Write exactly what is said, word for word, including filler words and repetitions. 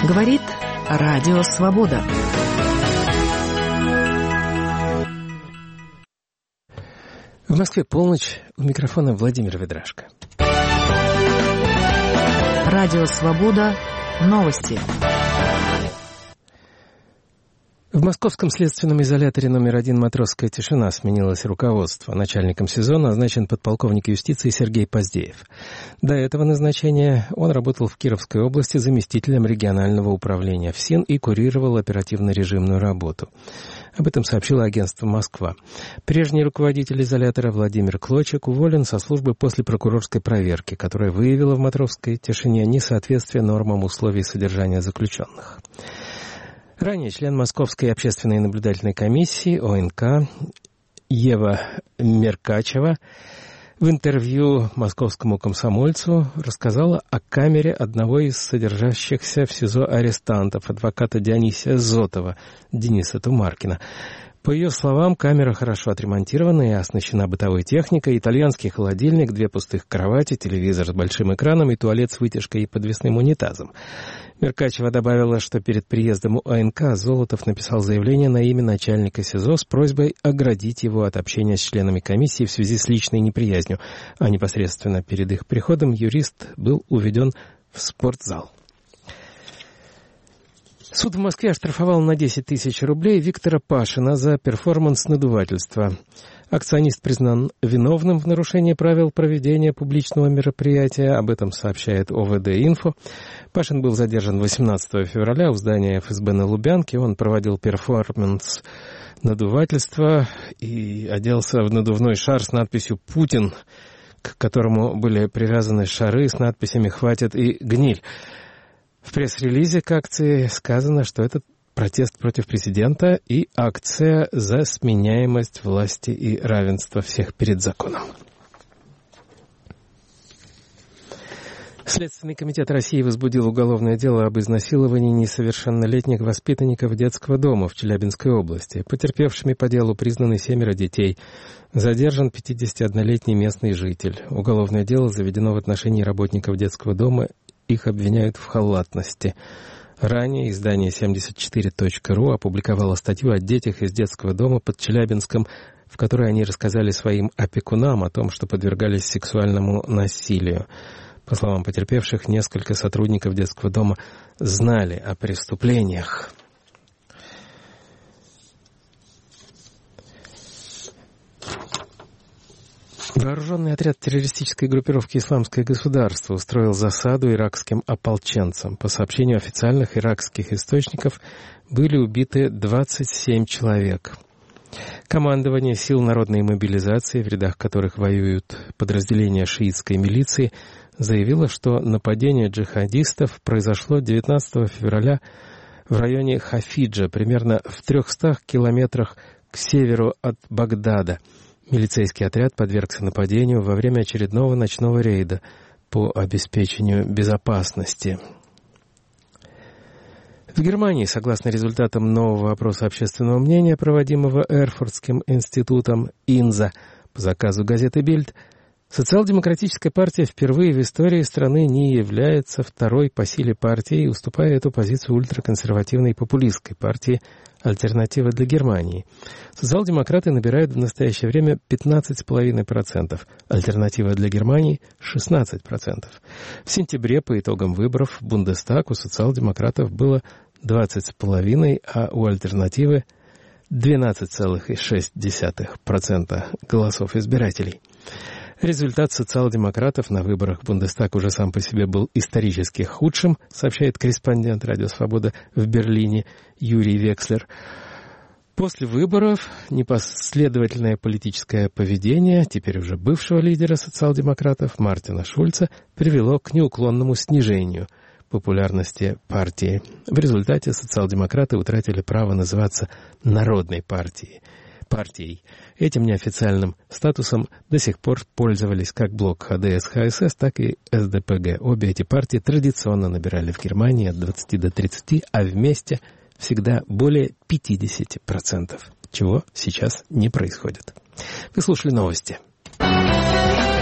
Говорит Радио Свобода. В Москве полночь. У микрофона Владимир Ведрашко. Радио Свобода. Новости. В московском следственном изоляторе номер один «Матросская тишина» сменилось руководство. Начальником СИЗО назначен подполковник юстиции Сергей Поздеев. До этого назначения он работал в Кировской области заместителем регионального управления ФСИН и курировал оперативно-режимную работу. Об этом сообщило агентство «Москва». Прежний руководитель изолятора Владимир Клочек уволен со службы после прокурорской проверки, которая выявила в «Матросской тишине» несоответствие нормам условий содержания заключенных. Ранее член Московской общественной наблюдательной комиссии О Н К Ева Меркачева в интервью московскому комсомольцу рассказала о камере одного из содержащихся в СИЗО арестантов, адвоката Дионисия Зотова, Дениса Тумаркина. По ее словам, камера хорошо отремонтирована и оснащена бытовой техникой, итальянский холодильник, две пустых кровати, телевизор с большим экраном и туалет с вытяжкой и подвесным унитазом. Меркачева добавила, что перед приездом у О Н К Золотов написал заявление на имя начальника СИЗО с просьбой оградить его от общения с членами комиссии в связи с личной неприязнью, а непосредственно перед их приходом юрист был уведен в спортзал. Суд в Москве оштрафовал на десять тысяч рублей Виктора Пашина за перформанс надувательства. Акционист признан виновным в нарушении правил проведения публичного мероприятия. Об этом сообщает О В Д Инфо. Пашин был задержан восемнадцатого февраля в здании Эф Эс Бэ на Лубянке. Он проводил перформанс надувательства и оделся в надувной шар с надписью «Путин», к которому были привязаны шары с надписями «Хватит» и «Гниль». В пресс-релизе к акции сказано, что это протест против президента и акция за сменяемость власти и равенство всех перед законом. Следственный комитет России возбудил уголовное дело об изнасиловании несовершеннолетних воспитанников детского дома в Челябинской области. Потерпевшими по делу признаны семеро детей. Задержан пятидесятиоднолетний местный житель. Уголовное дело заведено в отношении работников детского дома. Их обвиняют в халатности. Ранее издание семьдесят четыре точка ру опубликовало статью о детях из детского дома под Челябинском, в которой они рассказали своим опекунам о том, что подвергались сексуальному насилию. По словам потерпевших, несколько сотрудников детского дома знали о преступлениях. Вооруженный отряд террористической группировки «Исламское государство» устроил засаду иракским ополченцам. По сообщению официальных иракских источников, были убиты двадцать семь человек. Командование сил народной мобилизации, в рядах которых воюют подразделения шиитской милиции, заявило, что нападение джихадистов произошло девятнадцатого февраля в районе Хафиджа, примерно в трехстах километрах к северу от Багдада. Милицейский отряд подвергся нападению во время очередного ночного рейда по обеспечению безопасности. В Германии, согласно результатам нового опроса общественного мнения, проводимого Эрфуртским институтом Инза по заказу газеты «Бильд», социал-демократическая партия впервые в истории страны не является второй по силе партией, уступая эту позицию ультраконсервативной популистской партии «Альтернатива для Германии». Социал-демократы набирают в настоящее время пятнадцать целых пять десятых процента, «Альтернатива для Германии» — шестнадцать процентов. В сентябре по итогам выборов в Бундестаг у социал-демократов было двадцать целых пять десятых процента, а у «Альтернативы» — двенадцать целых шесть десятых процента голосов избирателей. Результат социал-демократов на выборах в Бундестаг уже сам по себе был исторически худшим, сообщает корреспондент «Радио Свобода» в Берлине Юрий Векслер. После выборов непоследовательное политическое поведение теперь уже бывшего лидера социал-демократов Мартина Шульца привело к неуклонному снижению популярности партии. В результате социал-демократы утратили право называться «народной партией». партией. Этим неофициальным статусом до сих пор пользовались как блок Ха Дэ Эс Ха Эс Эс, так и Эс Дэ Пэ Гэ. Обе эти партии традиционно набирали в Германии от двадцати до тридцати, а вместе всегда более пятидесяти процентов, чего сейчас не происходит. Вы слушали новости.